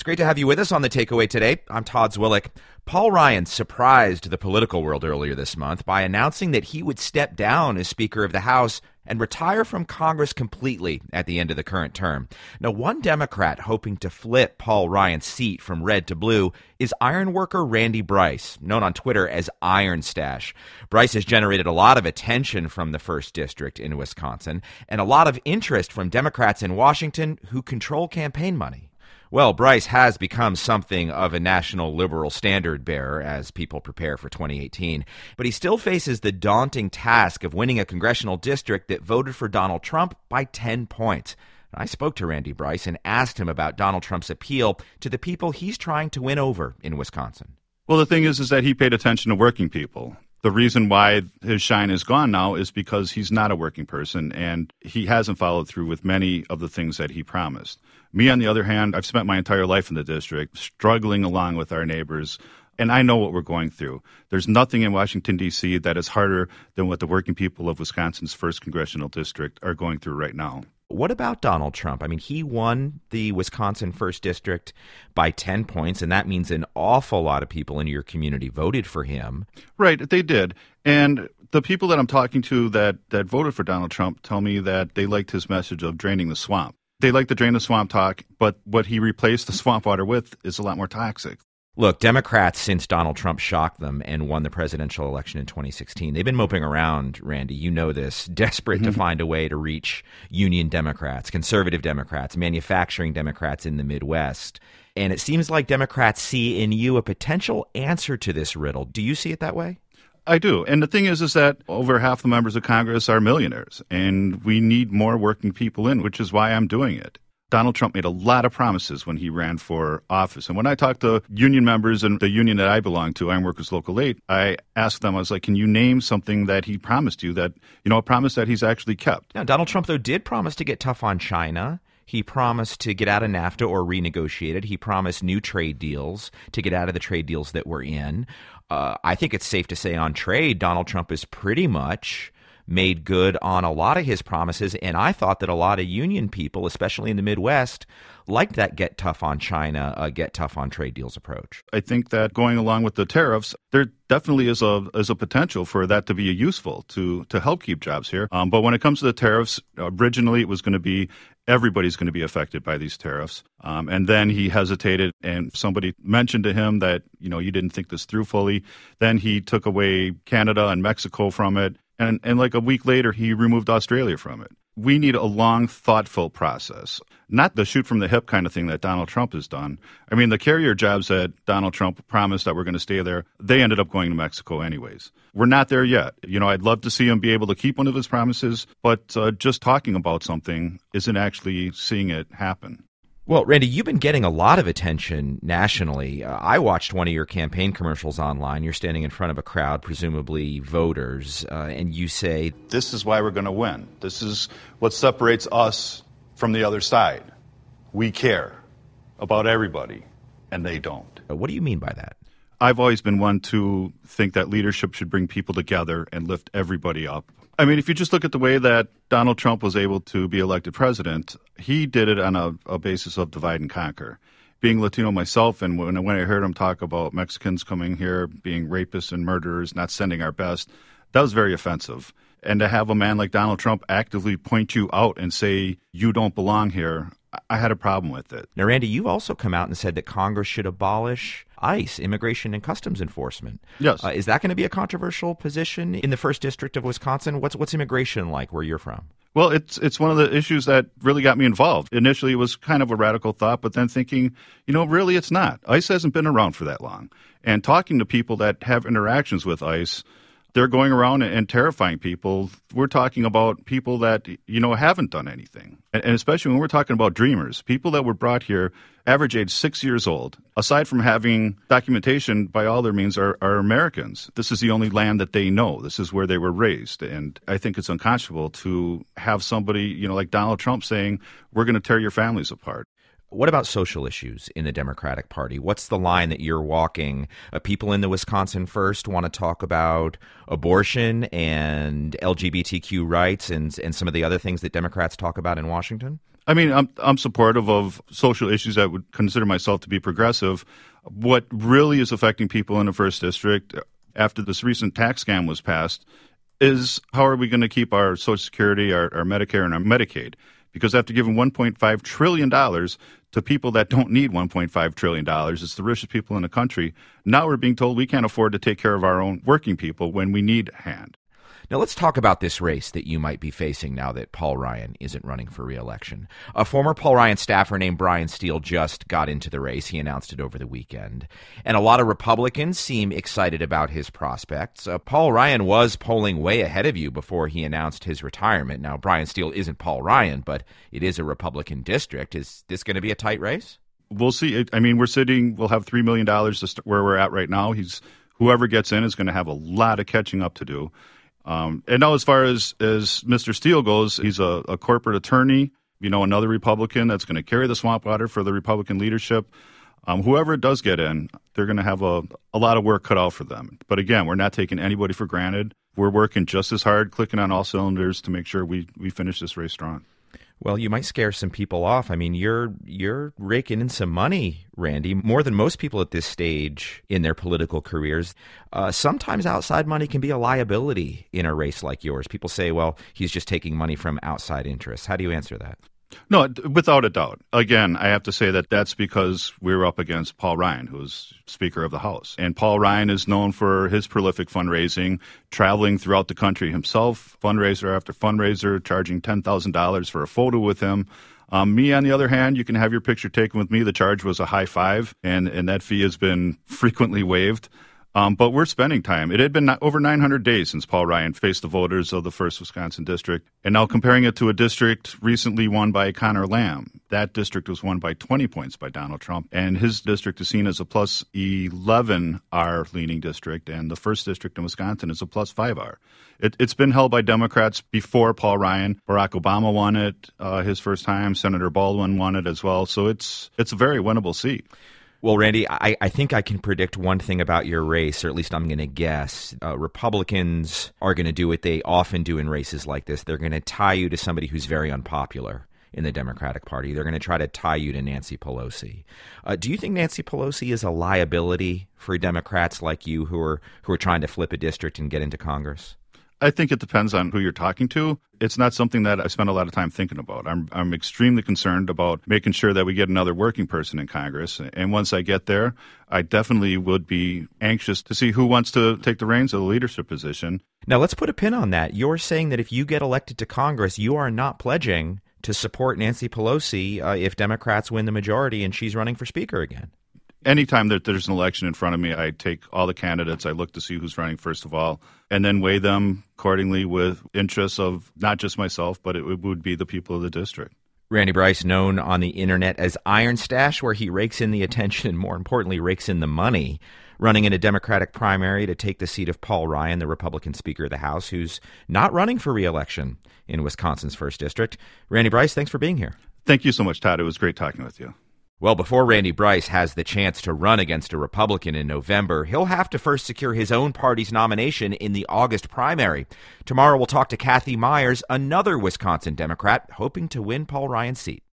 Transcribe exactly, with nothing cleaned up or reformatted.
Great to have you with us on The Takeaway today. I'm Todd Zwillich. Paul Ryan surprised the political world earlier this month by announcing that he would step down as Speaker of the House and retire from Congress completely at the end of the current term. Now, one Democrat hoping to flip Paul Ryan's seat from red to blue is ironworker Randy Bryce, known on Twitter as Iron Stash. Bryce has generated a lot of attention from the first District in Wisconsin and a lot of interest from Democrats in Washington who control campaign money. Well, Bryce has become something of a national liberal standard bearer as people prepare for twenty eighteen, but he still faces the daunting task of winning a congressional district that voted for Donald Trump by ten points. I spoke to Randy Bryce and asked him about Donald Trump's appeal to the people he's trying to win over in Wisconsin. Well, the thing is, is that he paid attention to working people. The reason why his shine is gone now is because he's not a working person and he hasn't followed through with many of the things that he promised. Me, on the other hand, I've spent my entire life in the district struggling along with our neighbors, and I know what we're going through. There's nothing in Washington, D C that is harder than what the working people of Wisconsin's first congressional district are going through right now. What about Donald Trump? I mean, he won the Wisconsin first District by ten points, and that means an awful lot of people in your community voted for him. Right, they did. And the people that I'm talking to that, that voted for Donald Trump tell me that they liked his message of draining the swamp. They like the drain the swamp talk, but what he replaced the swamp water with is a lot more toxic. Look, Democrats, since Donald Trump shocked them and won the presidential election in twenty sixteen, they've been moping around, Randy, you know this, desperate mm-hmm. to find a way to reach union Democrats, conservative Democrats, manufacturing Democrats in the Midwest. And it seems like Democrats see in you a potential answer to this riddle. Do you see it that way? I do. And the thing is, is that over half the members of Congress are millionaires, and we need more working people in, which is why I'm doing it. Donald Trump made a lot of promises when he ran for office. And when I talked to union members and the union that I belong to, Ironworkers Local eight, I asked them, I was like, can you name something that he promised you that, you know, a promise that he's actually kept? Now, Donald Trump, though, did promise to get tough on China. He promised to get out of NAFTA or renegotiate it. He promised new trade deals to get out of the trade deals that we're in. Uh, I think it's safe to say on trade, Donald Trump is pretty much made good on a lot of his promises, and I thought that a lot of union people, especially in the Midwest, liked that get tough on China, uh, get tough on trade deals approach. I think that going along with the tariffs, there definitely is a is a potential for that to be useful to to help keep jobs here. Um, but when it comes to the tariffs, originally it was going to be everybody's going to be affected by these tariffs. Um, and then he hesitated, and somebody mentioned to him that, you know, you didn't think this through fully. Then he took away Canada and Mexico from it. And, and like a week later, he removed Australia from it. We need a long, thoughtful process, not the shoot from the hip kind of thing that Donald Trump has done. I mean, the carrier jobs that Donald Trump promised that were going to stay there, they ended up going to Mexico anyways. We're not there yet. You know, I'd love to see him be able to keep one of his promises, but uh, just talking about something isn't actually seeing it happen. Well, Randy, you've been getting a lot of attention nationally. Uh, I watched one of your campaign commercials online. You're standing in front of a crowd, presumably voters, uh, and you say, this is why we're going to win. This is what separates us from the other side. We care about everybody, and they don't. What do you mean by that? I've always been one to think that leadership should bring people together and lift everybody up. I mean, if you just look at the way that Donald Trump was able to be elected president, he did it on a, a basis of divide and conquer. Being Latino myself, and when, when I heard him talk about Mexicans coming here, being rapists and murderers, not sending our best, that was very offensive. And to have a man like Donald Trump actively point you out and say, you don't belong here, I had a problem with it. Now, Randy, you've also come out and said that Congress should abolish ICE, Immigration and Customs Enforcement. Yes. Uh, is that going to be a controversial position in the first District of Wisconsin? What's what's immigration like where you're from? Well, it's it's one of the issues that really got me involved. Initially, it was kind of a radical thought, but then thinking, you know, really it's not. ICE hasn't been around for that long. And talking to people that have interactions with ICE, they're going around and terrifying people. We're talking about people that, you know, haven't done anything. And especially when we're talking about dreamers, people that were brought here, average age six years old. Aside from having documentation, by all their means, are, are Americans. This is the only land that they know. This is where they were raised. And I think it's unconscionable to have somebody, you know, like Donald Trump saying, we're going to tear your families apart. What about social issues in the Democratic Party? What's the line that you're walking? Uh, people in the Wisconsin First want to talk about abortion and L G B T Q rights and and some of the other things that Democrats talk about in Washington? I mean, I'm I'm supportive of social issues that would consider myself to be progressive. What really is affecting people in the first district after this recent tax scam was passed is how are we going to keep our Social Security, our, our Medicare, and our Medicaid? Because after giving one point five trillion dollars to people that don't need one point five trillion dollars, it's the richest people in the country, now we're being told we can't afford to take care of our own working people when we need a hand. Now let's talk about this race that you might be facing now that Paul Ryan isn't running for re-election. A former Paul Ryan staffer named Brian Steele just got into the race. He announced it over the weekend. And a lot of Republicans seem excited about his prospects. Uh, Paul Ryan was polling way ahead of you before he announced his retirement. Now, Brian Steele isn't Paul Ryan, but it is a Republican district. Is this going to be a tight race? We'll see. I mean, we're sitting, we'll have three million dollars to st- where we're at right now. He's whoever gets in is going to have a lot of catching up to do. Um, and now as far as, as Mister Steele goes, he's a, a corporate attorney, you know, another Republican that's going to carry the swamp water for the Republican leadership. Um, whoever does get in, they're going to have a, a lot of work cut out for them. But again, we're not taking anybody for granted. We're working just as hard, clicking on all cylinders to make sure we, we finish this race strong. Well, you might scare some people off. I mean, you're you're raking in some money, Randy, more than most people at this stage in their political careers. Uh, sometimes outside money can be a liability in a race like yours. People say, well, he's just taking money from outside interests. How do you answer that? No, without a doubt. Again, I have to say that that's because we're up against Paul Ryan, who's Speaker of the House. And Paul Ryan is known for his prolific fundraising, traveling throughout the country himself, fundraiser after fundraiser, charging ten thousand dollars for a photo with him. Um, me, on the other hand, you can have your picture taken with me. The charge was a high five, and, and that fee has been frequently waived. Um, but we're spending time. It had been over nine hundred days since Paul Ryan faced the voters of the first Wisconsin district. And now comparing it to a district recently won by Connor Lamb. That district was won by twenty points by Donald Trump. And his district is seen as a plus eleven R leaning district. And the first district in Wisconsin is a plus five R. It, it's been held by Democrats before Paul Ryan. Barack Obama won it uh, his first time. Senator Baldwin won it as well. So it's it's a very winnable seat. Well, Randy, I, I think I can predict one thing about your race, or at least I'm going to guess. Uh, Republicans are going to do what they often do in races like this. They're going to tie you to somebody who's very unpopular in the Democratic Party. They're going to try to tie you to Nancy Pelosi. Uh, do you think Nancy Pelosi is a liability for Democrats like you who are who are trying to flip a district and get into Congress? I think it depends on who you're talking to. It's not something that I spend a lot of time thinking about. I'm I'm extremely concerned about making sure that we get another working person in Congress. And once I get there, I definitely would be anxious to see who wants to take the reins of the leadership position. Now, let's put a pin on that. You're saying that if you get elected to Congress, you are not pledging to support Nancy Pelosi uh, if Democrats win the majority and she's running for Speaker again. Anytime that there's an election in front of me, I take all the candidates. I look to see who's running first of all, and then weigh them accordingly with interests of not just myself, but it would be the people of the district. Randy Bryce, known on the internet as Iron Stash, where he rakes in the attention and more importantly, rakes in the money, running in a Democratic primary to take the seat of Paul Ryan, the Republican Speaker of the House, who's not running for re-election in Wisconsin's first district. Randy Bryce, thanks for being here. Thank you so much, Todd. It was great talking with you. Well, before Randy Bryce has the chance to run against a Republican in November, he'll have to first secure his own party's nomination in the August primary. Tomorrow we'll talk to Kathy Myers, another Wisconsin Democrat, hoping to win Paul Ryan's seat.